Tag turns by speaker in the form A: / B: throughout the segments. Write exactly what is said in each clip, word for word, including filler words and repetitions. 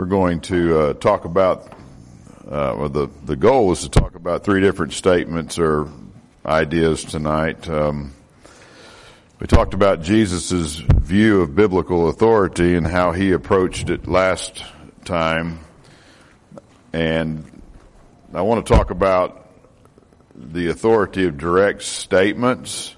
A: going to uh, talk about, uh, or the, the goal is to talk about three different statements or ideas tonight. Um, we talked about Jesus' view of biblical authority and how he approached it last time. And I want to talk about the authority of direct statements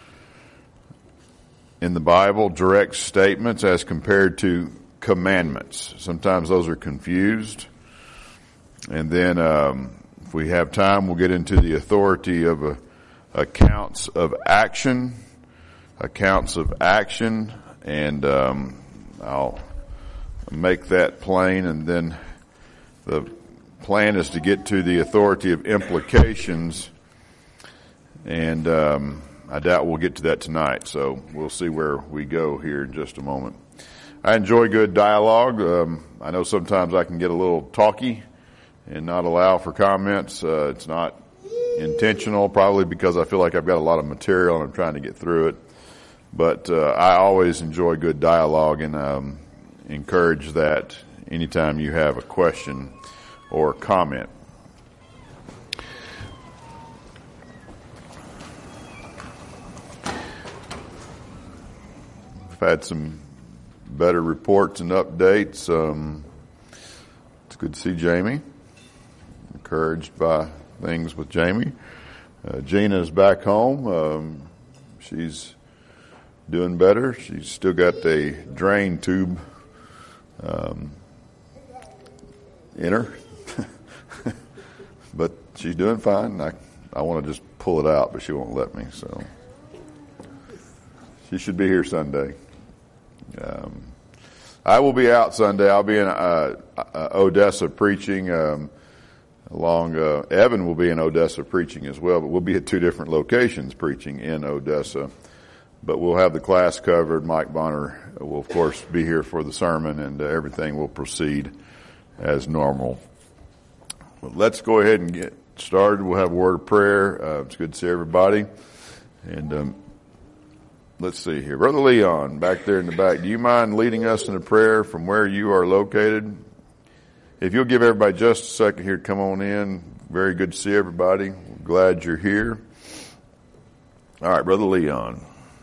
A: in the Bible, direct statements as compared to commandments. Sometimes those are confused. And then um, if we have time, we'll get into the authority of uh, accounts of action, accounts of action, and um, I'll make that plain. And then the plan is to get to the authority of implications, and um, I doubt we'll get to that tonight, so we'll see where we go here in just a moment. I enjoy good dialogue. Um, I know sometimes I can get a little talky and not allow for comments. Uh, it's not intentional, probably because I feel like I've got a lot of material and I'm trying to get through it. But uh, I always enjoy good dialogue and um, encourage that anytime you have a question or comment. I've had some better reports and updates. Um, it's good to see Jamie. Encouraged by things with Jamie. Uh, Gina's back home. Um, she's doing better. She's still got a drain tube um, in her. But she's doing fine. I, I want to just pull it out, but she won't let me. So she should be here Sunday. Um, I will be out Sunday. I'll be in uh, uh, Odessa preaching. Um, along uh, Evan will be in Odessa preaching as well, but we'll be at two different locations preaching in Odessa. But we'll have the class covered. Mike Bonner will, of course, be here for the sermon, and uh, everything will proceed as normal. Well, let's go ahead and get started. We'll have a word of prayer. Uh, it's good to see everybody. And um, let's see here. Brother Leon, back there in the back, do you mind leading us in a prayer from where you are located? If you'll give everybody just a second here to come on in. Very good to see everybody. We're glad you're here. All right, Brother Leon.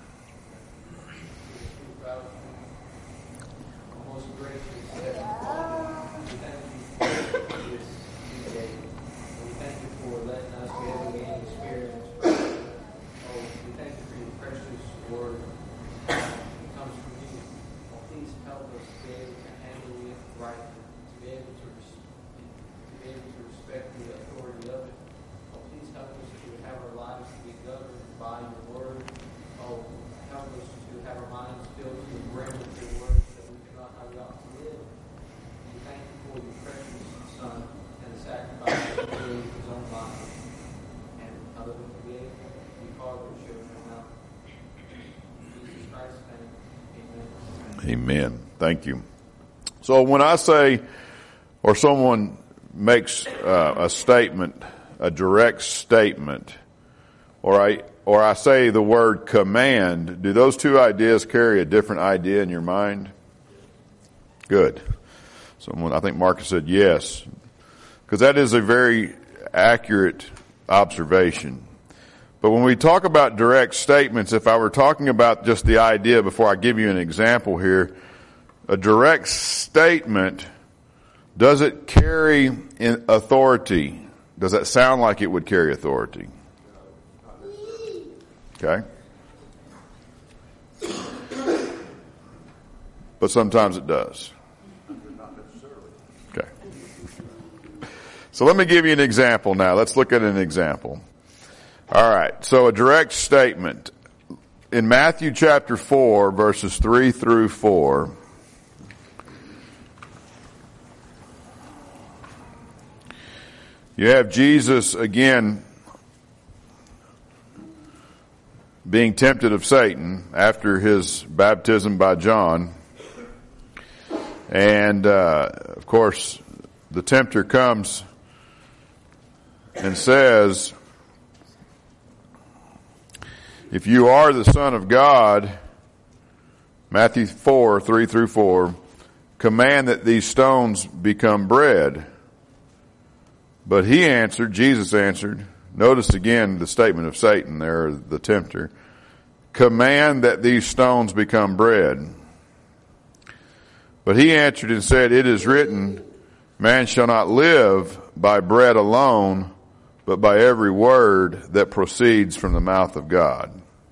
A: Amen. Thank you. So when I say, or someone makes uh, a statement, a direct statement, or I or I say the word command, do those two ideas carry a different idea in your mind? Good. Someone, I think Marcus said yes, because that is a very accurate observation. But when we talk about direct statements, if I were talking about just the idea before I give you an example here, a direct statement, does it carry in authority? Does that sound like it would carry authority? Okay. But sometimes it does. Okay. So let me give you an example now. Let's look at an example. All right, so a direct statement. In Matthew chapter four, verses three through four, you have Jesus again being tempted of Satan after his baptism by John. And, uh, of course, the tempter comes and says, if you are the Son of God, Matthew four, three through four, command that these stones become bread. But he answered, Jesus answered, notice again the statement of Satan there, the tempter, command that these stones become bread. But he answered and said, it is written, man shall not live by bread alone, but by every word that proceeds from the mouth of God.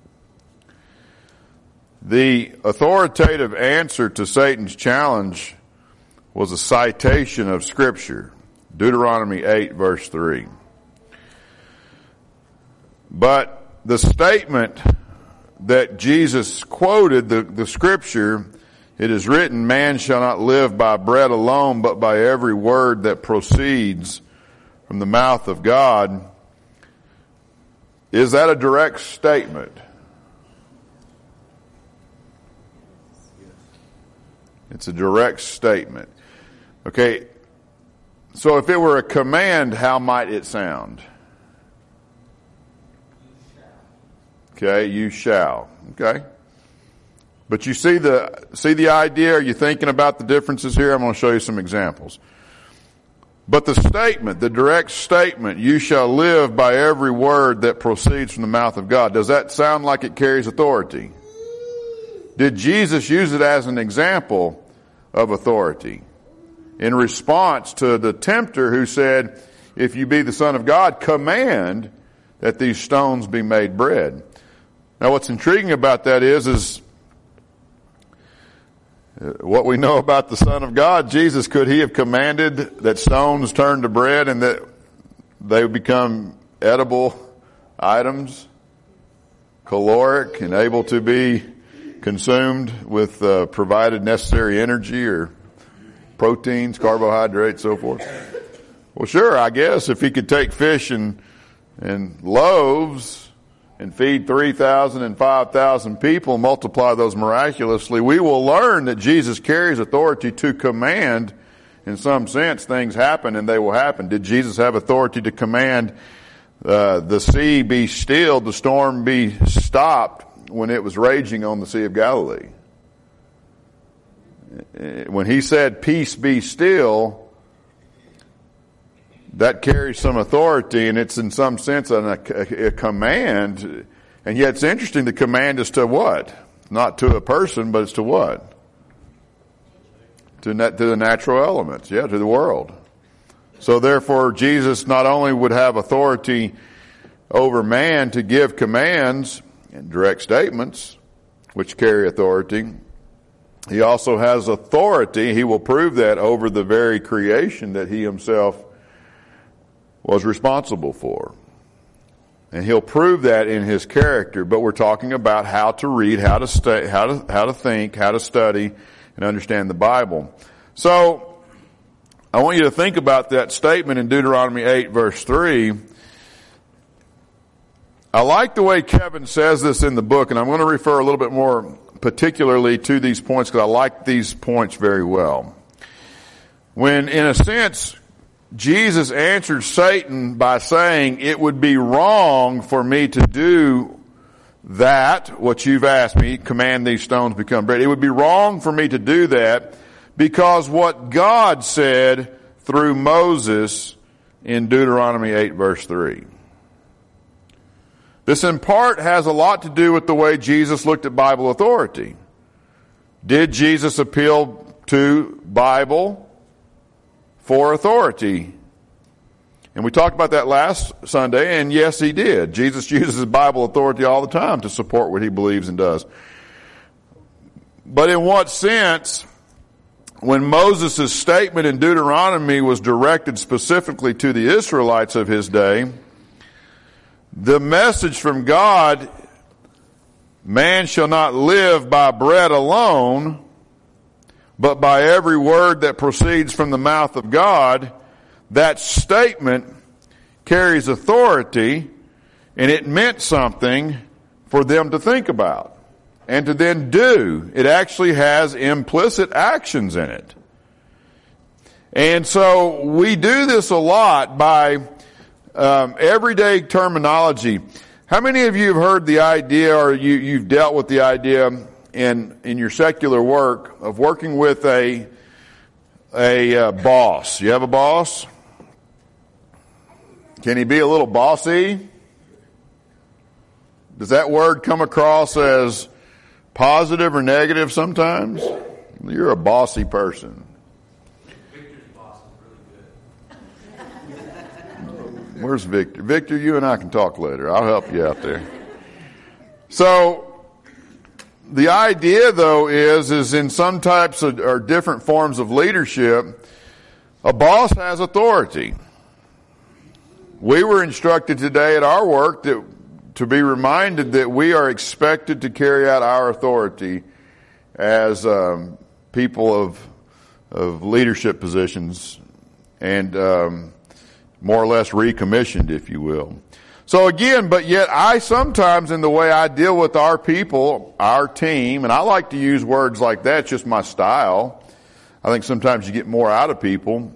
A: The authoritative answer to Satan's challenge was a citation of Scripture. Deuteronomy eight verse three. But the statement that Jesus quoted, the, the Scripture, it is written, man shall not live by bread alone, but by every word that proceeds from the mouth of God. Is that a direct statement? It's a direct statement. Okay, so if it were a command, how might it sound? Okay, you shall. Okay. But you see the, see the idea? Are you thinking about the differences here? I'm going to show you some examples. But the statement, the direct statement, you shall live by every word that proceeds from the mouth of God. Does that sound like it carries authority? Did Jesus use it as an example of authority in response to the tempter who said, if you be the Son of God, command that these stones be made bread? Now what's intriguing about that is, is what we know about the Son of God, Jesus, could he have commanded that stones turn to bread and that they would become edible items, caloric and able to be consumed with uh, provided necessary energy or proteins, carbohydrates, so forth? Well, sure, I guess if he could take fish and and loaves and feed three thousand and five thousand people, multiply those miraculously, we will learn that Jesus carries authority to command, in some sense, things happen and they will happen. Did Jesus have authority to command uh, the sea be stilled, the storm be stopped when it was raging on the Sea of Galilee? When he said, peace be still, that carries some authority, and it's in some sense a, a, a command. And yet it's interesting, the command is to what? Not to a person, but it's to what? To, net, to the natural elements, yeah, to the world. So therefore, Jesus not only would have authority over man to give commands and direct statements, which carry authority, he also has authority. He will prove that over the very creation that he himself was responsible for. And he'll prove that in his character. But we're talking about how to read, how to stu- how to how to think, how to study, and understand the Bible. So I want you to think about that statement in Deuteronomy eight verse three. I like the way Kevin says this in the book, and I'm going to refer a little bit more particularly to these points because I like these points very well. When, in a sense, Jesus answered Satan by saying, it would be wrong for me to do that, what you've asked me, command these stones become bread. It would be wrong for me to do that because what God said through Moses in Deuteronomy eight verse three. This in part has a lot to do with the way Jesus looked at Bible authority. Did Jesus appeal to Bible for authority? And we talked about that last Sunday, and yes, he did. Jesus uses Bible authority all the time to support what he believes and does. But in what sense, when Moses' statement in Deuteronomy was directed specifically to the Israelites of his day, the message from God, man shall not live by bread alone, but by every word that proceeds from the mouth of God, that statement carries authority, and it meant something for them to think about and to then do. It actually has implicit actions in it. And so we do this a lot by Um, everyday terminology. How many of you have heard the idea, or you, you've dealt with the idea in, in your secular work of working with a, a uh, boss. You have a boss? Can he be a little bossy? Does that word come across as positive or negative sometimes? You're a bossy person.
B: Victor's boss is really good.
A: Where's Victor? Victor, you and I can talk later. I'll help you out there. So, the idea though is, is in some types of, or different forms of leadership, a boss has authority. We were instructed today at our work that to be reminded that we are expected to carry out our authority as um, people of of leadership positions and um, more or less recommissioned, if you will. So again, but yet I sometimes, in the way I deal with our people, our team, and I like to use words like that, it's just my style. I think sometimes you get more out of people.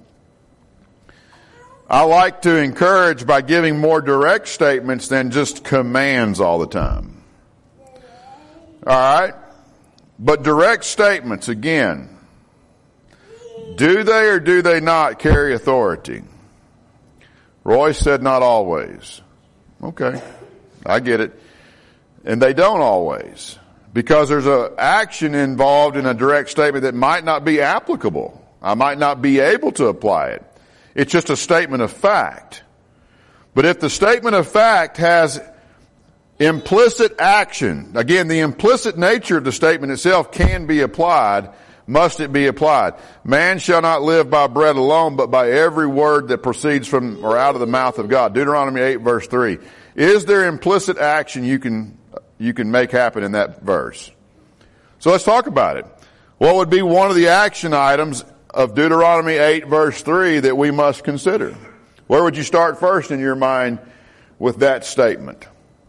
A: I like to encourage by giving more direct statements than just commands all the time. All right? But direct statements, again, do they or do they not carry authority? Royce said not always. Okay, I get it. And they don't always. Because there's an action involved in a direct statement that might not be applicable. I might not be able to apply it. It's just a statement of fact. But if the statement of fact has implicit action, again, the implicit nature of the statement itself can be applied, must it be applied? Man shall not live by bread alone, but by every word that proceeds from or out of the mouth of God. Deuteronomy eight verse three. Is there implicit action you can, you can make happen in that verse? So let's talk about it. What would be one of the action items of Deuteronomy eight verse three that we must consider? Where would you start first in your mind with that statement?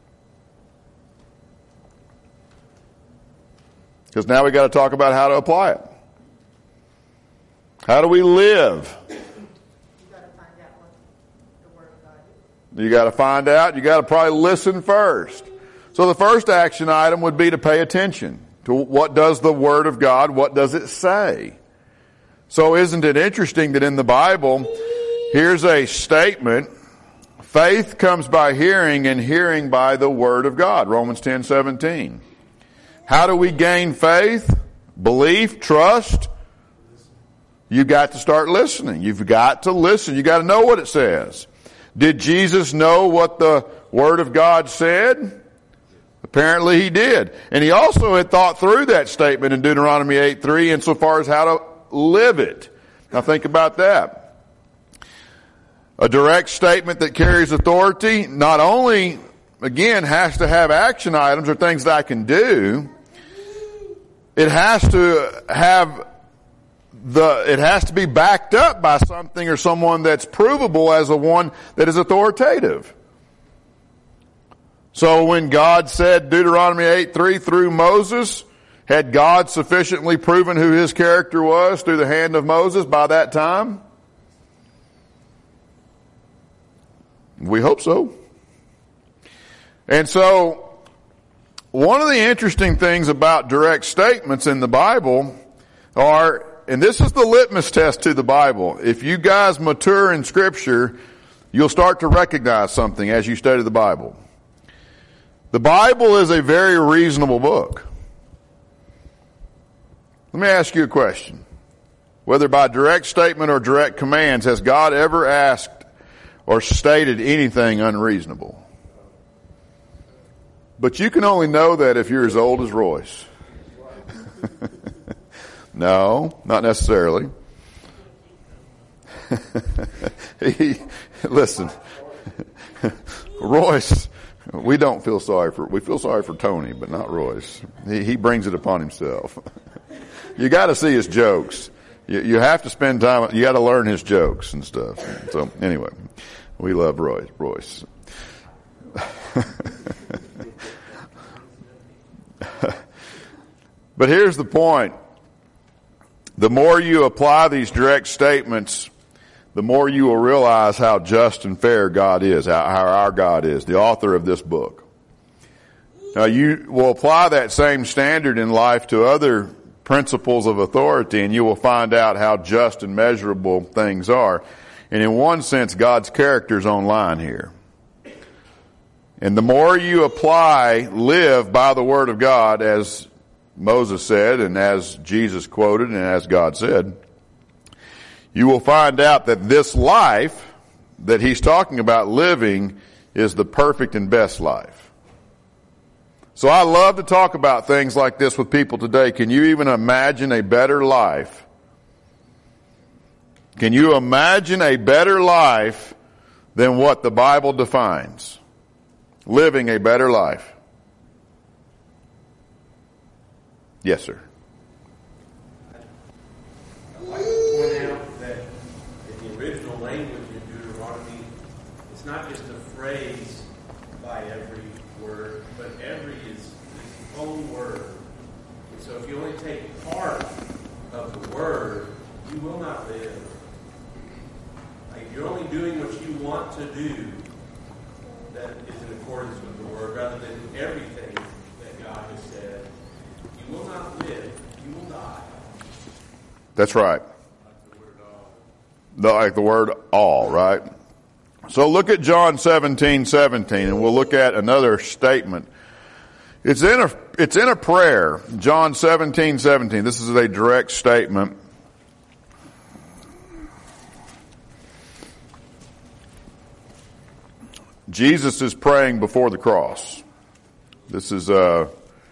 A: Because now we got to talk about how to apply it. How do we live?
C: You got to find out what the Word of God is.
A: You got to find out. You got to probably listen first. So the first action item would be to pay attention to what does the Word of God, what does it say? So isn't it interesting that in the Bible, here's a statement, faith comes by hearing and hearing by the Word of God, Romans ten seventeen. How do we gain faith, belief, trust? You've got to start listening. You've got to listen. You've got to know what it says. Did Jesus know what the Word of God said? Apparently he did. And he also had thought through that statement in Deuteronomy eight three insofar as how to live it. Now think about that. A direct statement that carries authority not only, again, has to have action items or things that I can do, it has to have the, it has to be backed up by something or someone that's provable as the one that is authoritative. So when God said Deuteronomy eight three through Moses, had God sufficiently proven who his character was through the hand of Moses by that time? We hope so. And so, one of the interesting things about direct statements in the Bible are, and this is the litmus test to the Bible, if you guys mature in Scripture, you'll start to recognize something as you study the Bible. The Bible is a very reasonable book. Let me ask you a question. Whether by direct statement or direct commands, has God ever asked or stated anything unreasonable? But you can only know that if you're as old as Royce. No, not necessarily. he, listen, Royce, we don't feel sorry for, we feel sorry for Tony, but not Royce. He, he brings it upon himself. You got to see his jokes. You, you have to spend time. You got to learn his jokes and stuff. So anyway, we love Royce. Royce. But here's the point. The more you apply these direct statements, the more you will realize how just and fair God is, how, how our God is, the author of this book. Now you will apply that same standard in life to other principles of authority, and you will find out how just and measurable things are. And in one sense, God's character is online here. And the more you apply, live by the Word of God, as Moses said, and as Jesus quoted, and as God said, you will find out that this life that he's talking about living is the perfect and best life. So I love to talk about things like this with people today. Can you even imagine a better life? Can you imagine a better life than what the Bible defines? Living a better life. Yes, sir.
B: I'd like to point out that in the original language in Deuteronomy, it's not just a phrase by every word, but every is its own word. And so if you only take part of the word, you will not live. Like if you're only doing what you want to do, that is in accordance with the word, rather than everything that God has said, you will not live. You will die.
A: That's right.
B: Like the word all.
A: The, like the word all, right? So look at John seventeen seventeen, and we'll look at another statement. It's in a, it's in a prayer. John seventeen seventeen. This is a direct statement. Jesus is praying before the cross. This is, uh,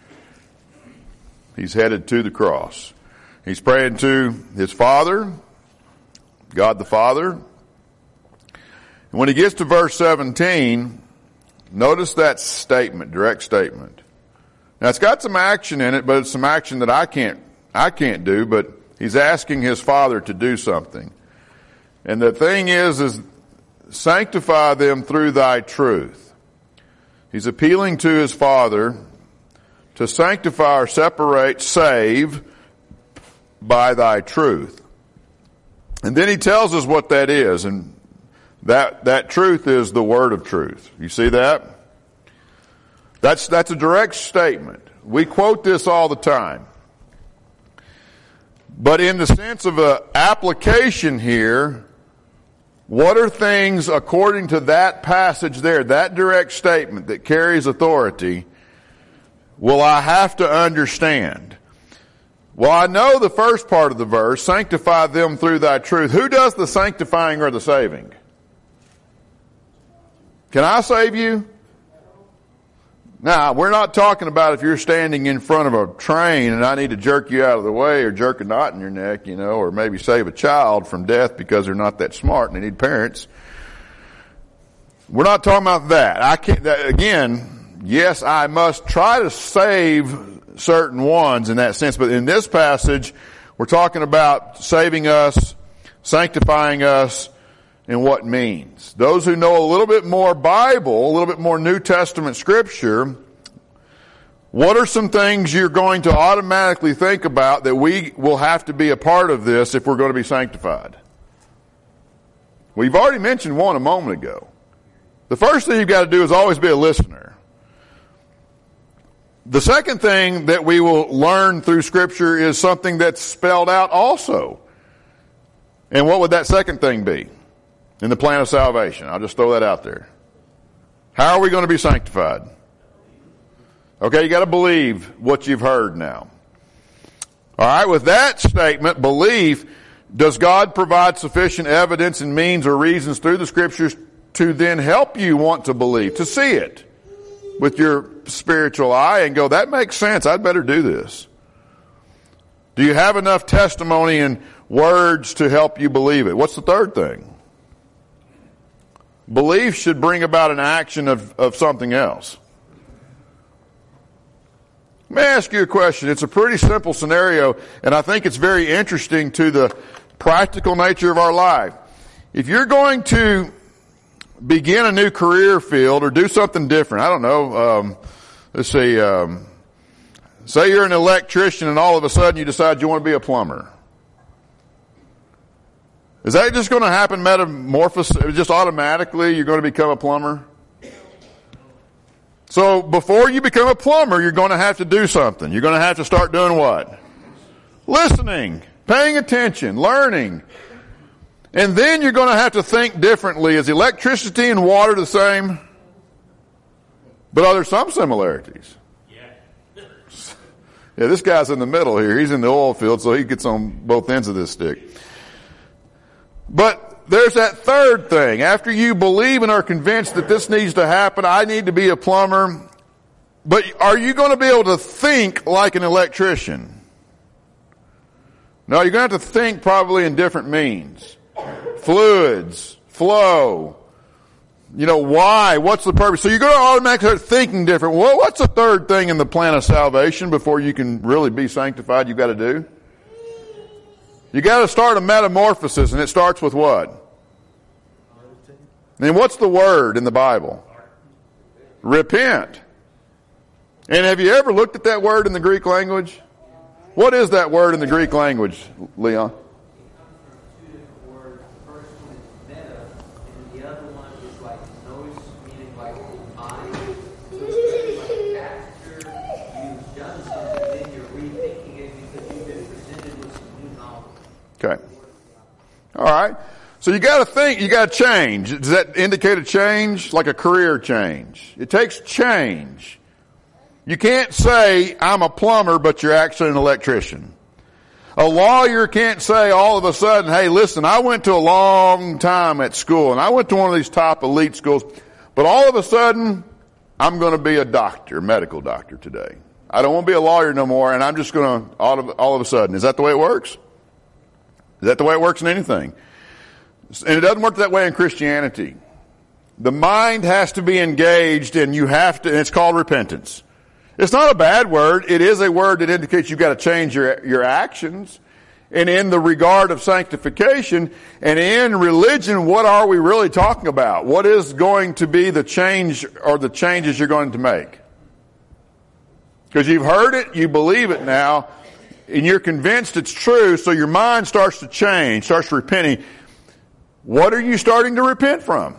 A: he's headed to the cross. He's praying to his Father, God the Father. And when he gets to verse seventeen, notice that statement, direct statement. Now it's got some action in it, but it's some action that I can't, I can't do, but he's asking his Father to do something. And the thing is, is sanctify them through thy truth. He's appealing to his Father to sanctify or separate, save by thy truth. And then he tells us what that is, and that, that truth is the word of truth. You see that? That's, that's a direct statement. We quote this all the time. But in the sense of an application here, what are things according to that passage there, that direct statement that carries authority, will I have to understand? Well, I know the first part of the verse, sanctify them through thy truth. Who does the sanctifying or the saving? Can I save you? Now, we're not talking about if you're standing in front of a train and I need to jerk you out of the way or jerk a knot in your neck, you know, or maybe save a child from death because they're not that smart and they need parents. We're not talking about that. I can't, that, again, yes, I must try to save certain ones in that sense, but in this passage, we're talking about saving us, sanctifying us, and what it means. Those who know a little bit more Bible, a little bit more New Testament scripture, what are some things you're going to automatically think about that we will have to be a part of this if we're going to be sanctified? We've already mentioned one a moment ago. The first thing you've got to do is always be a listener. The second thing that we will learn through scripture is something that's spelled out also. And what would that second thing be? In the plan of salvation. I'll just throw that out there. How are we going to be sanctified? Okay, you got to believe what you've heard now. All right, with that statement, belief, does God provide sufficient evidence and means or reasons through the scriptures to then help you want to believe, to see it with your spiritual eye and go, that makes sense, I'd better do this? Do you have enough testimony and words to help you believe it? What's the third thing? Belief should bring about an action of, of something else. Let me ask you a question. It's a pretty simple scenario, and I think it's very interesting to the practical nature of our life. If you're going to begin a new career field or do something different, I don't know, um, let's see, um, say you're an electrician and all of a sudden you decide you want to be a plumber. Is that just going to happen metamorphosis, just automatically you're going to become a plumber? So before you become a plumber, you're going to have to do something. You're going to have to start doing what? Listening, paying attention, learning. And then you're going to have to think differently. Is electricity and water the same? But are there some similarities?
B: Yeah.
A: Yeah, this guy's in the middle here. He's in the oil field, so he gets on both ends of this stick. But there's that third thing. After you believe and are convinced that this needs to happen, I need to be a plumber. But are you going to be able to think like an electrician? No, you're going to have to think probably in different means. Fluids, flow, you know, why, what's the purpose? So you're going to automatically start thinking different. Well, what's the third thing in the plan of salvation before you can really be sanctified you've got to do? You got to start a metamorphosis, and it starts with what? And what's the word in the Bible? Repent. And have you ever looked at that word in the Greek language? What is that word in the Greek language, Leon? Okay. All right. So you got to think, you got to change. Does that indicate a change? Like a career change. It takes change. You can't say, I'm a plumber, but you're actually an electrician. A lawyer can't say all of a sudden, hey, listen, I went to a long time at school, and I went to one of these top elite schools, but all of a sudden, I'm going to be a doctor, medical doctor today. I don't want to be a lawyer no more, and I'm just going to, all of, all of a sudden. Is that the way it works? Is that the way it works in anything? And it doesn't work that way in Christianity. The mind has to be engaged, and you have to, and it's called repentance. It's not a bad word. It is a word that indicates you've got to change your, your actions. And in the regard of sanctification, and in religion, what are we really talking about? What is going to be the change or the changes you're going to make? Because you've heard it, you believe it now, and you're convinced it's true, so your mind starts to change, starts repenting. What are you starting to repent from?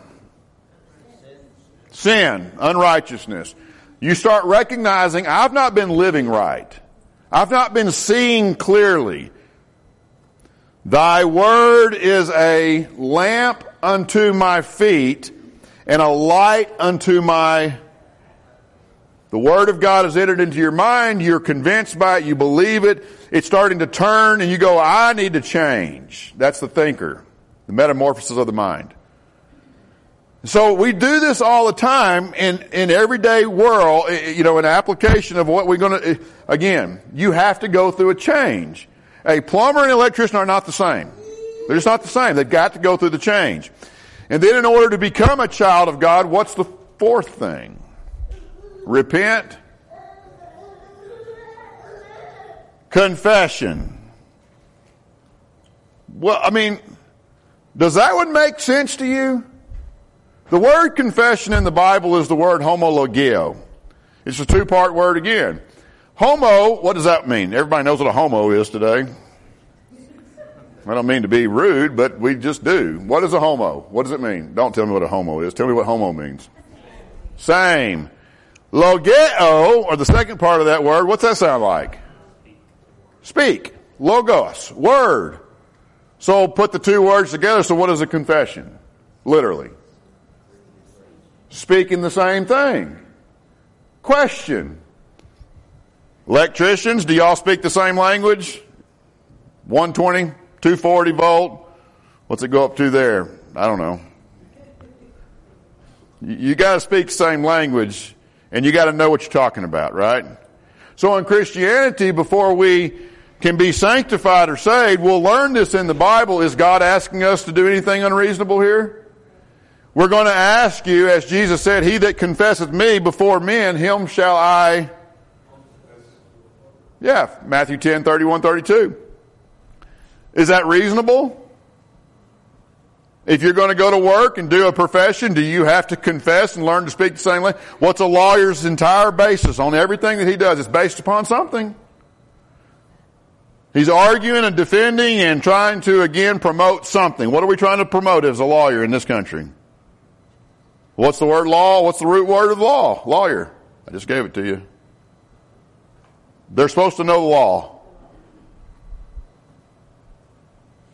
A: Sin, unrighteousness. You start recognizing, I've not been living right. I've not been seeing clearly. Thy word is a lamp unto my feet and a light unto my... The word of God has entered into your mind. You're convinced by it. You believe it. It's starting to turn and you go, I need to change. That's the thinker. The metamorphosis of the mind. So we do this all the time in, in everyday world, you know, an application of what we're going to, again, you have to go through a change. A plumber and an electrician are not the same. They're just not the same. They've got to go through the change. And then in order to become a child of God, what's the fourth thing? Repent. Confession. Well, I mean, does that one make sense to you? The word confession in the Bible is the word homologeo. It's a two-part word again. Homo, what does that mean? Everybody knows what a homo is today. I don't mean to be rude, but we just do. What is a homo? What does it mean? Don't tell me what a homo is. Tell me what homo means. Same. Logeo, or the second part of that word, what's that sound like? Speak. Logos. Word. So put the two words together. So what is a confession? Literally. Speaking the same thing. Question. Electricians, do y'all speak the same language? one twenty, two forty volt. What's it go up to there? I don't know. You got to speak the same language, and you got to know what you're talking about, right? So in Christianity, before we can be sanctified or saved, we'll learn this in the Bible. Is God asking us to do anything unreasonable here? We're going to ask you, as Jesus said, he that confesseth me before men, him shall I... Yeah, Matthew ten, thirty-one, thirty-two. Is that reasonable? If you're going to go to work and do a profession, do you have to confess and learn to speak the same language? What's a lawyer's entire basis on everything that he does? It's based upon something. He's arguing and defending and trying to, again, promote something. What are we trying to promote as a lawyer in this country? What's the word law? What's the root word of law? Lawyer. I just gave it to you. They're supposed to know the law.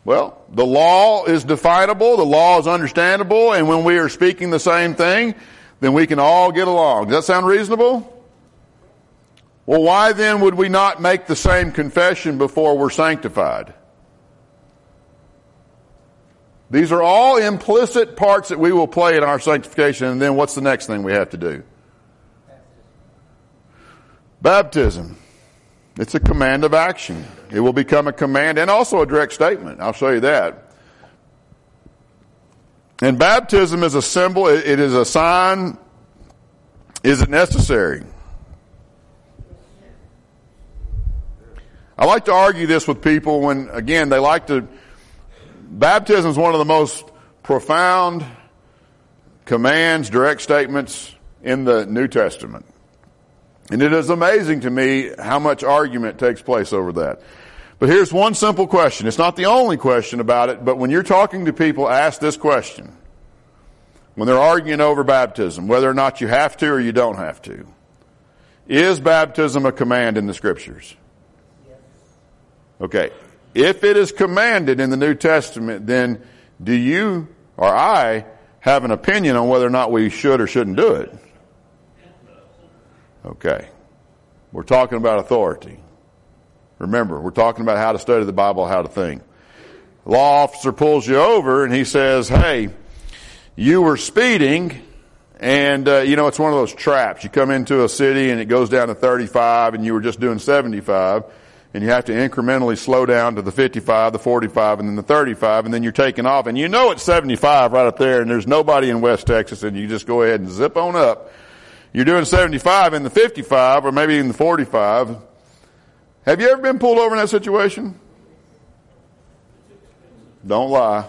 A: Well, the law is definable, the law is understandable, and when we are speaking the same thing, then we can all get along. Does that sound reasonable? Well, why then would we not make the same confession before we're sanctified? These are all implicit parts that we will play in our sanctification, and then what's the next thing we have to do? Baptism. It's a command of action. It will become a command and also a direct statement. I'll show you that. And baptism is a symbol. It is a sign. Is it necessary? I like to argue this with people when, again, they like to... Baptism is one of the most profound commands, direct statements in the New Testament. And it is amazing to me how much argument takes place over that. But here's one simple question. It's not the only question about it, but when you're talking to people, ask this question. When they're arguing over baptism, whether or not you have to or you don't have to. Is baptism a command in the Scriptures? Okay. If it is commanded in the New Testament, then do you or I have an opinion on whether or not we should or shouldn't do it? Okay. We're talking about authority. Remember, we're talking about how to study the Bible, how to think. The law officer pulls you over and he says, hey, you were speeding, and uh, you know, it's one of those traps. You come into a city and it goes down to thirty-five and you were just doing seventy-five, and you have to incrementally slow down to the fifty-five, the forty-five, and then the thirty-five, and then you're taking off, and you know it's seventy-five right up there, and there's nobody in West Texas, and you just go ahead and zip on up. You're doing seventy-five in the fifty-five, or maybe in the forty-five. Have you ever been pulled over in that situation? Don't lie.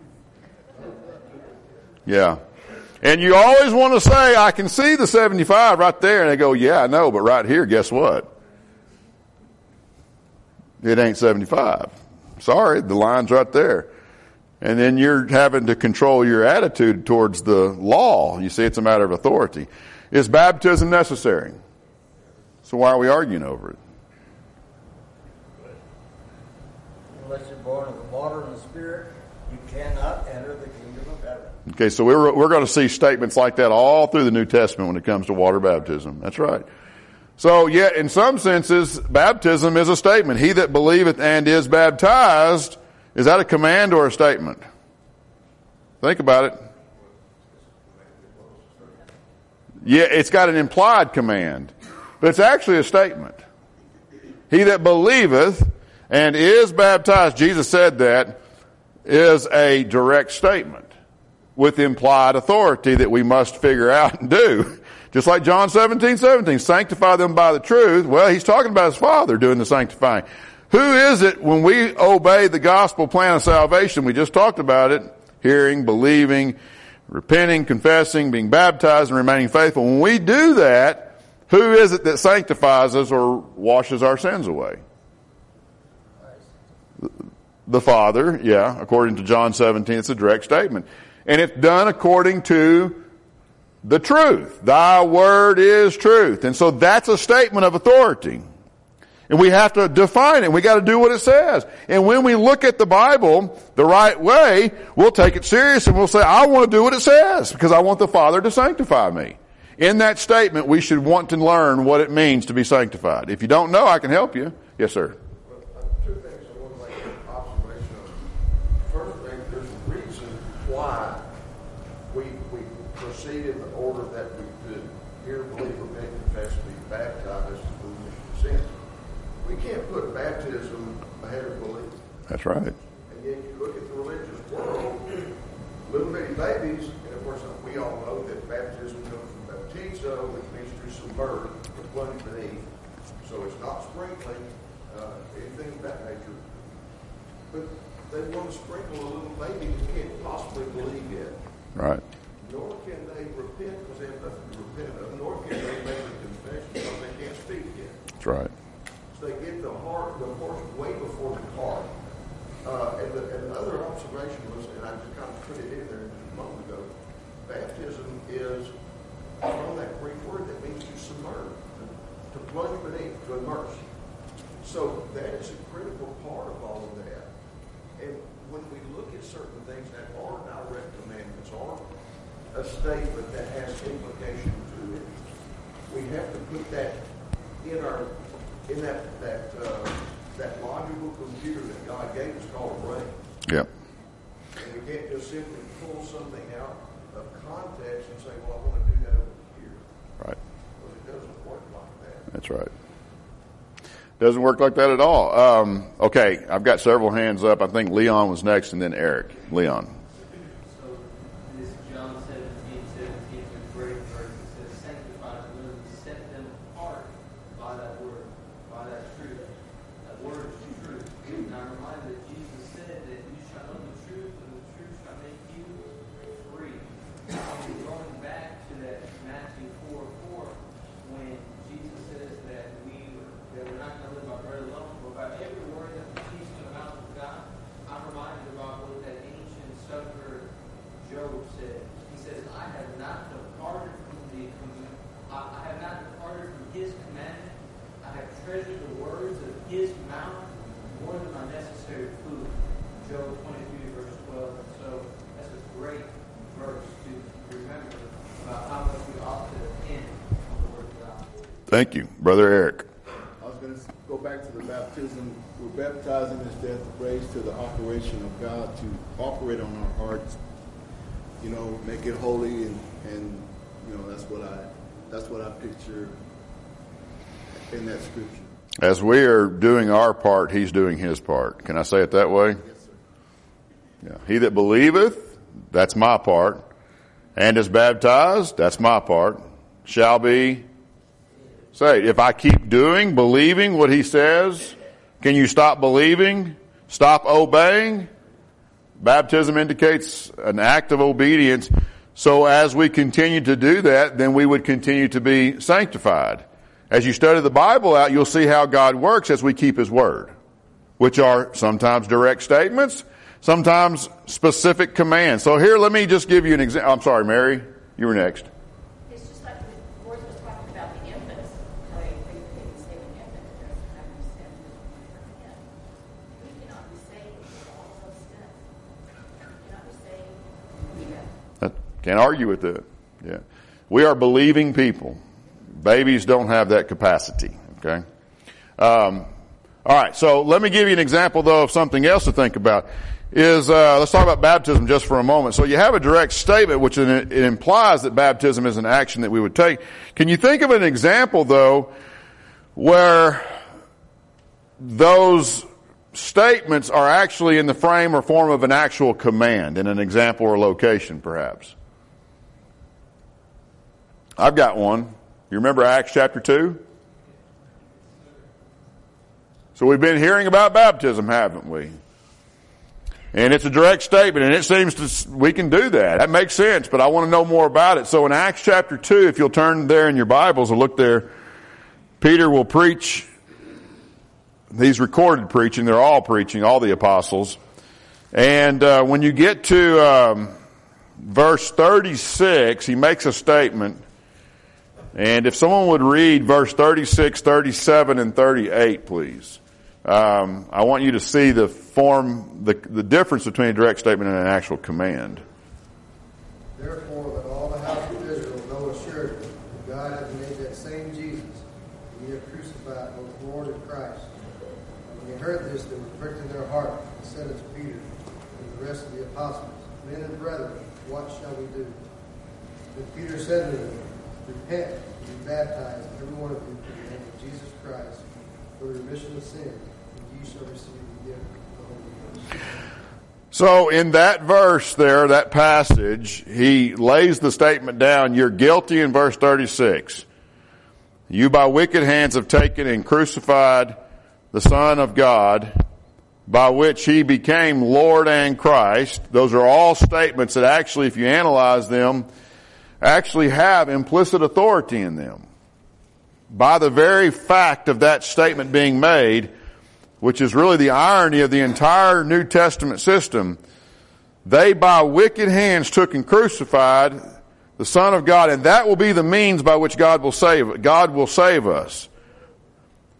A: Yeah. And you always want to say, I can see the seventy-five right there, and they go, yeah, I know, but right here, guess what? It ain't seventy-five. Sorry, the line's right there. And then you're having to control your attitude towards the law. You see, it's a matter of authority. Is baptism necessary? So why are we arguing over it?
D: Unless you're born of the water and the Spirit, you cannot enter the kingdom of heaven.
A: Okay, so we're, we're going to see statements like that all through the New Testament when it comes to water baptism. That's right. So, yet, in some senses, baptism is a statement. He that believeth and is baptized, is that a command or a statement? Think about it. Yeah, it's got an implied command, but it's actually a statement. He that believeth and is baptized, Jesus said that, is a direct statement with implied authority that we must figure out and do. Just like John seventeen seventeen, sanctify them by the truth. Well, he's talking about his Father doing the sanctifying. Who is it when we obey the gospel plan of salvation? We just talked about it. Hearing, believing, repenting, confessing, being baptized, and remaining faithful. When we do that, who is it that sanctifies us or washes our sins away? The Father, yeah. According to John seventeen, it's a direct statement. And it's done according to the truth. Thy word is truth. And so that's a statement of authority. And we have to define it. We got to do what it says. And when we look at the Bible the right way, we'll take it serious and we'll say, I want to do what it says because I want the Father to sanctify me. In that statement, we should want to learn what it means to be sanctified. If you don't know, I can help you. Yes, sir.
E: Well, uh, two things I want to make an observation on. First thing, there's a reason why we we proceed in the order that we do. Hear, believe, repent, confess, be baptized for the remission of sins. We can't put baptism ahead of belief.
A: That's right.
E: And yet you look at the religious world, little bitty babies, and of course we all know that baptism comes from baptizo, which means to submerge, to plunge beneath. So it's not sprinkling, uh, anything of that nature. But they want to sprinkle a little baby who can't possibly believe yet.
A: Right.
E: Nor can they repent because they have nothing to repent of, nor can they make a confession because they can't speak yet.
A: That's right.
E: So they get the heart, the horse way before the cart. Uh, and, the, and the other observation was, and I just kind of put it in there just a moment ago, baptism is from that Greek word that means to submerge, to, to plunge beneath, to immerse. So that is a critical part of all of that. And when we look at certain things that are direct commandments or a statement that has implication to it, we have to put that in our in that that uh, that logical computer that God gave us called a brain.
A: Yep.
E: And we can't just simply pull something out of context and say, well, I want to do that over here.
A: Right.
E: Because it doesn't work like that.
A: That's right. Doesn't work like that at all. Um, okay, I've got several hands up. I think Leon was next, and then Eric. Leon.
F: So this John seventeen, seventeen is a great verse. It says, sanctify them, set them apart by that word, by that truth. That word is truth. And I'm reminded that Jesus said that you shall know the truth, and the truth shall make you free. And going back to that Matthew four four, when Jesus says that we that we're not going to live by bread alone, but by every word that proceeds from the mouth of God. I'm reminded about what that ancient sufferer Job said. He says, I have not departed from the I I have not departed from his commandment. I have treasured the words of his mouth more than my necessary food. Job twenty-three, verse twelve. And so that's a great verse to remember about how much we ought to depend on the word of God.
A: Thank you. Brother Eric.
G: I was going to go back to the baptism. We're baptizing his death to praise to the operation of God to operate on our hearts, you know, make it holy, and, and you know, that's what I that's what I picture in that scripture.
A: As we are doing our part, he's doing his part. Can I say it that way?
G: Yes, sir.
A: Yeah. He that believeth, that's my part, and is baptized, that's my part, shall be saved. If I keep doing, believing what he says, can you stop believing? Stop obeying? Baptism indicates an act of obedience. So as we continue to do that, then we would continue to be sanctified. As you study the Bible out, you'll see how God works as we keep his word, which are sometimes direct statements, sometimes specific commands. So here, let me just give you an example. I'm sorry, Mary, you were next.
C: It's just like the Lord was talking about the infants. How they, they, they can save an infant that doesn't have any sin from him. We cannot be saved with all those sins. We cannot be saved. We have.
A: Can't argue with that. Yeah. We are believing people. Babies don't have that capacity. Okay. Um, all right. So let me give you an example, though, of something else to think about. Is uh, let's talk about baptism just for a moment. So you have a direct statement, which it implies that baptism is an action that we would take. Can you think of an example, though, where those statements are actually in the frame or form of an actual command in an example or location, perhaps? I've got one. You remember Acts chapter two? So we've been hearing about baptism, haven't we? And it's a direct statement, and it seems to, we can do that. That makes sense, but I want to know more about it. So in Acts chapter two, if you'll turn there in your Bibles and look there, Peter will preach. He's recorded preaching. They're all preaching, all the apostles. And uh, when you get to um, verse thirty-six, he makes a statement. And if someone would read verse thirty-six, thirty-seven, and thirty-eight, please. Um, I want you to see the form, the, the difference between a direct statement and an actual command.
H: Therefore, let all the house of Israel know assuredly that God hath made that same Jesus, whom ye have crucified, both Lord and Christ. And when they heard this, they were pricked in their heart, and said unto Peter and the rest of the apostles, Men and brethren, what shall we do? Then Peter said to them, Repent and be baptized, every one of you, in the name of Jesus Christ, for the remission of sins, and ye shall receive the gift of the Holy Ghost.
A: So in that verse there, that passage, he lays the statement down, you're guilty in verse thirty-six. You by wicked hands have taken and crucified the Son of God, by which he became Lord and Christ. Those are all statements that actually, if you analyze them, actually have implicit authority in them. By the very fact of that statement being made, which is really the irony of the entire New Testament system, they by wicked hands took and crucified the Son of God, and that will be the means by which God will save, God will save us.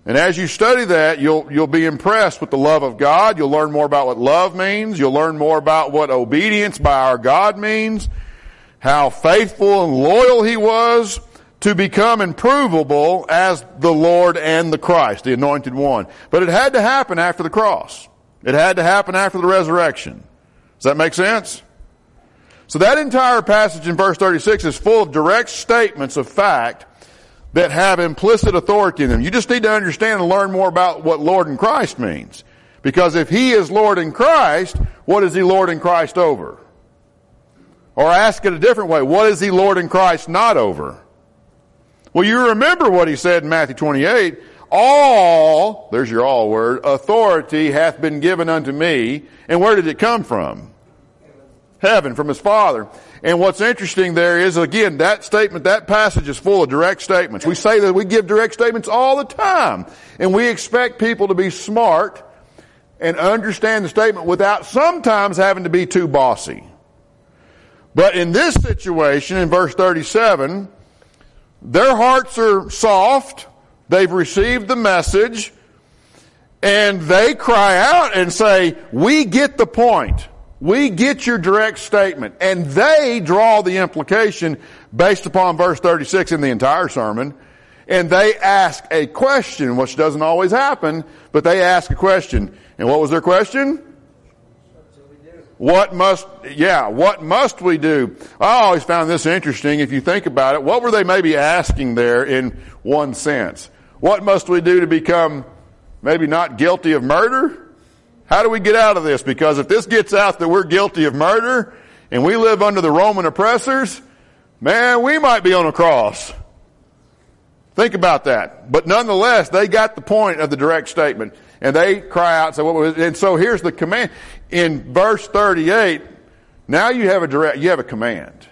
A: And as you study that, you'll, you'll be impressed with the love of God. You'll learn more about what love means. You'll learn more about what obedience by our God means, how faithful and loyal He was to become improvable as the Lord and the Christ, the Anointed One. But it had to happen after the cross. It had to happen after the resurrection. Does that make sense? So that entire passage in verse thirty-six is full of direct statements of fact that have implicit authority in them. You just need to understand and learn more about what Lord in Christ means. Because if He is Lord in Christ, what is He Lord in Christ over? Or ask it a different way, what is He Lord in Christ not over? Well, you remember what He said in Matthew twenty-eight, all, there's your all word, authority hath been given unto me. And where did it come from? Heaven, from His Father. And what's interesting there is, again, that statement, that passage is full of direct statements. We say that we give direct statements all the time. And we expect people to be smart and understand the statement without sometimes having to be too bossy. But in this situation, in verse thirty-seven, their hearts are soft. They've received the message. And they cry out and say, we get the point. We get your direct statement. And they draw the implication based upon verse thirty-six in the entire sermon. And they ask a question, which doesn't always happen, but they ask a question. And what was their question? What must, yeah, what must we do? I always found this interesting. If you think about it, what were they maybe asking there in one sense? What must we do to become maybe not guilty of murder? How do we get out of this? Because if this gets out that we're guilty of murder and we live under the Roman oppressors, man, we might be on a cross. Think about that. But nonetheless, they got the point of the direct statement. And they cry out and say, what was it? And so here's the command. In verse thirty-eight, now you have a direct, you have a command.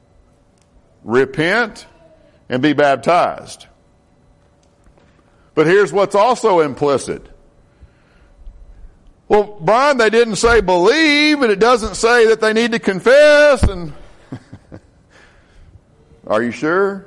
A: Repent and be baptized. But here's what's also implicit. Well, Brian, they didn't say believe, and it doesn't say that they need to confess, and are you sure?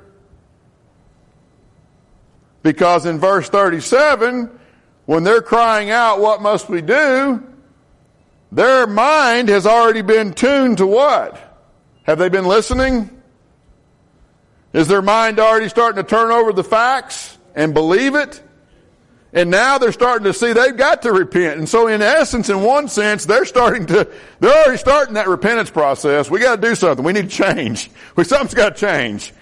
A: Because in verse thirty-seven, when they're crying out, what must we do? Their mind has already been tuned to what? Have they been listening? Is their mind already starting to turn over the facts and believe it? And now they're starting to see they've got to repent. And so in essence, in one sense, they're starting to, they're already starting that repentance process. We got to do something. We need to change. We, something's got to change.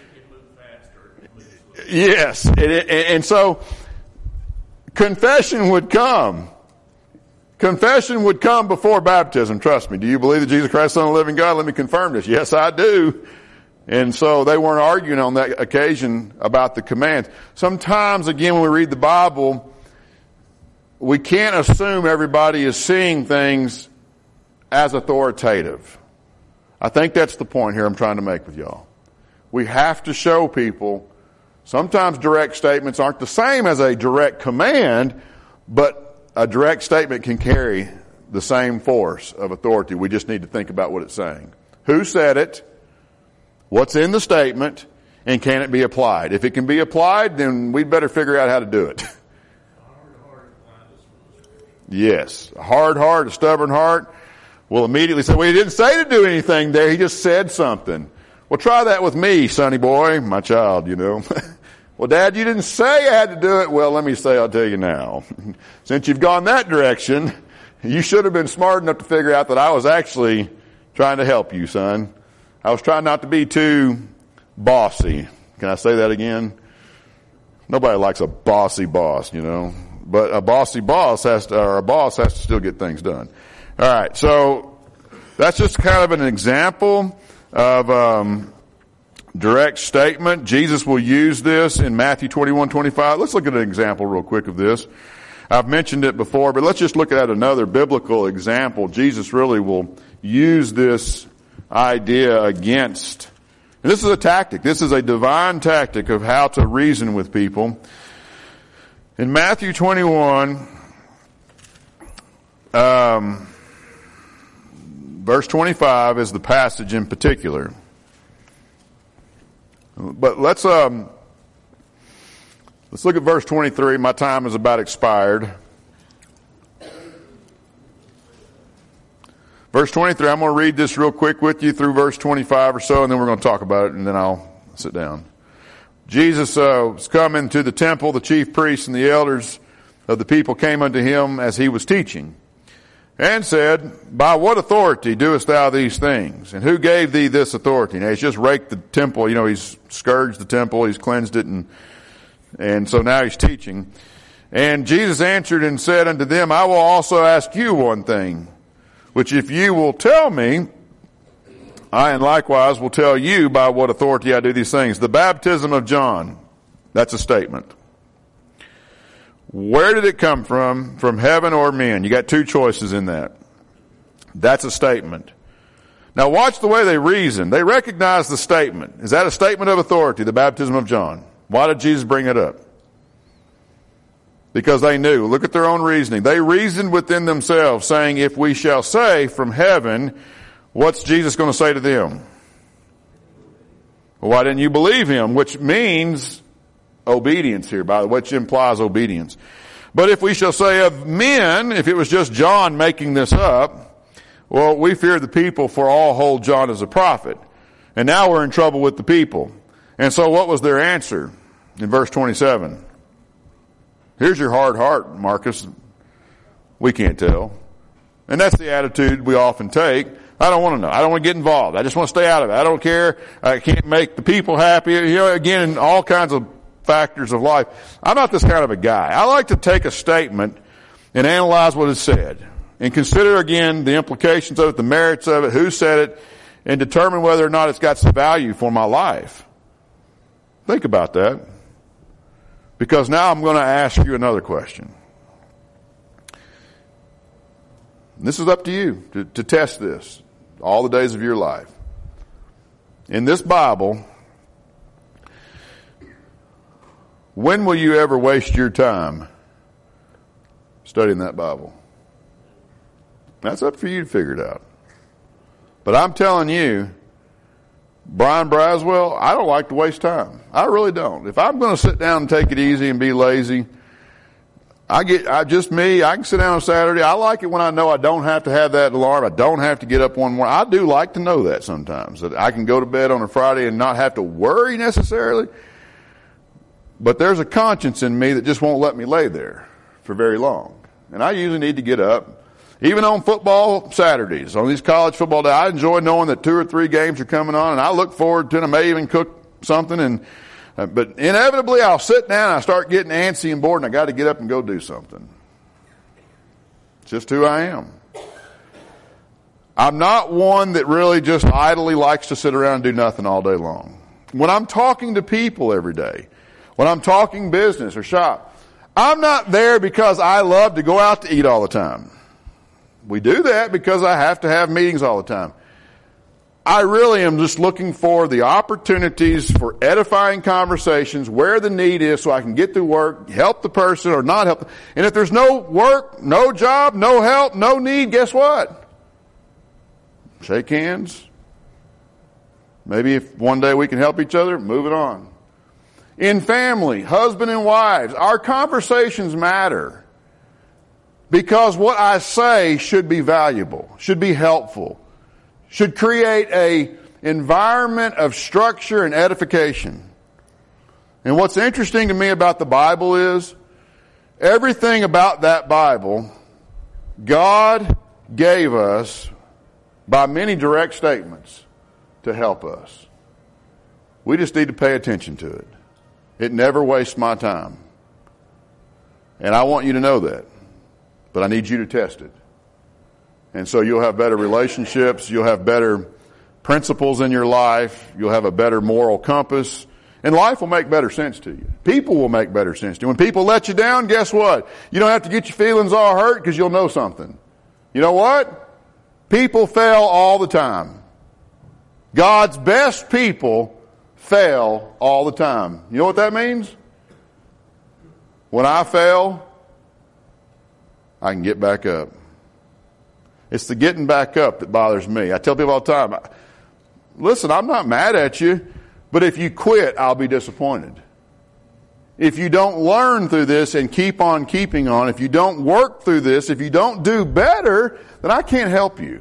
A: Yes. And, and so confession would come. Confession would come before baptism. Trust me. Do you believe that Jesus Christ is the Son of the living God? Let me confirm this. Yes, I do. And so they weren't arguing on that occasion about the commands. Sometimes, again, when we read the Bible, we can't assume everybody is seeing things as authoritative. I think that's the point here I'm trying to make with y'all. We have to show people sometimes direct statements aren't the same as a direct command, but a direct statement can carry the same force of authority. We just need to think about what it's saying. Who said it? What's in the statement? And can it be applied? If it can be applied, then we'd better figure out how to do it. Yes. A hard heart, a stubborn heart will immediately say, well, he didn't say to do anything there. He just said something. Well, try that with me, sonny boy, my child, you know. Well, Dad, you didn't say I had to do it. Well, let me say, I'll tell you now. Since you've gone that direction, you should have been smart enough to figure out that I was actually trying to help you, son. I was trying not to be too bossy. Can I say that again? Nobody likes a bossy boss, you know. But a bossy boss has to, or a boss has to still get things done. All right, so that's just kind of an example of um direct statement. Jesus will use this in Matthew twenty-one twenty-five. Let's look at an example real quick of this. I've mentioned it before, but let's just look at another biblical example. Jesus really will use this idea against, and this is a tactic. This is a divine tactic of how to reason with people. In Matthew twenty-one, um, verse twenty-five is the passage in particular. But let's um Let's look at verse twenty-three. My time is about expired. Verse twenty-three, I'm going to read this real quick with you through verse twenty-five or so, and then we're going to talk about it, and then I'll sit down. Jesus uh, was coming to the temple. The chief priests and the elders of the people came unto him as he was teaching, and said, by what authority doest thou these things? And who gave thee this authority? Now he's just raked the temple. You know, he's scourged the temple. He's cleansed it. And, and so now he's teaching. And Jesus answered and said unto them, I will also ask you one thing, which if you will tell me, I and likewise will tell you by what authority I do these things. The baptism of John, that's a statement. Where did it come from? From heaven or men? You got two choices in that. That's a statement. Now watch the way they reason. They recognize the statement. Is that a statement of authority, the baptism of John? Why did Jesus bring it up? Because they knew. Look at their own reasoning. They reasoned within themselves, saying, if we shall say from heaven, what's Jesus going to say to them? Well, why didn't you believe him? Which means obedience here, by the way, which implies obedience. But if we shall say of men, if it was just John making this up, well, we fear the people, for all hold John as a prophet. And now we're in trouble with the people. And so what was their answer in verse twenty-seven? Here's your hard heart, Marcus. We can't tell. And that's the attitude we often take. I don't want to know. I don't want to get involved. I just want to stay out of it. I don't care. I can't make the people happy. You know, again, all kinds of factors of life. I'm not this kind of a guy. I like to take a statement and analyze what is said and consider again the implications of it, the merits of it, who said it, and determine whether or not it's got some value for my life. Think about that. Because now I'm going to ask you another question. This is up to you to, to test this all the days of your life. In this Bible, when will you ever waste your time studying that Bible? That's up for you to figure it out. But I'm telling you, Brian Braswell, I don't like to waste time. I really don't. If I'm going to sit down and take it easy and be lazy, I get, I just me, I can sit down on Saturday. I like it when I know I don't have to have that alarm. I don't have to get up one morning. I do like to know that sometimes, that I can go to bed on a Friday and not have to worry necessarily. But there's a conscience in me that just won't let me lay there for very long. And I usually need to get up. Even on football Saturdays, on these college football days, I enjoy knowing that two or three games are coming on, and I look forward to it. I may even cook something, and uh, but inevitably I'll sit down and I start getting antsy and bored, and I got to get up and go do something. It's just who I am. I'm not one that really just idly likes to sit around and do nothing all day long. When I'm talking to people every day, when I'm talking business or shop, I'm not there because I love to go out to eat all the time. We do that because I have to have meetings all the time. I really am just looking for the opportunities for edifying conversations where the need is so I can get to work, help the person or not help. And if there's no work, no job, no help, no need, guess what? Shake hands. Maybe if one day we can help each other, move it on. In family, husband and wives, our conversations matter. Because what I say should be valuable, should be helpful, should create a environment of structure and edification. And what's interesting to me about the Bible is everything about that Bible, God gave us by many direct statements to help us. We just need to pay attention to it. It never wastes my time. And I want you to know that. But I need you to test it. And so you'll have better relationships, you'll have better principles in your life, you'll have a better moral compass, and life will make better sense to you. People will make better sense to you. When people let you down, guess what? You don't have to get your feelings all hurt because you'll know something. You know what? People fail all the time. God's best people fail all the time. You know what that means? When I fail, I can get back up. It's the getting back up that bothers me. I tell people all the time, listen, I'm not mad at you, but if you quit, I'll be disappointed. if you don't learn through this and keep on keeping on, if you don't work through this, if you don't do better, then I can't help you.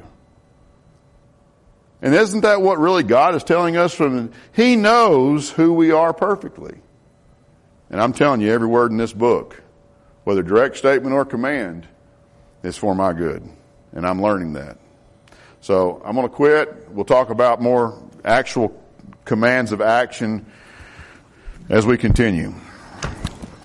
A: And isn't that what really God is telling us from, He knows who we are perfectly. And I'm telling you, every word in this book, whether direct statement or command, is for my good. And I'm learning that. So I'm going to quit. We'll talk about more actual commands of action as we continue.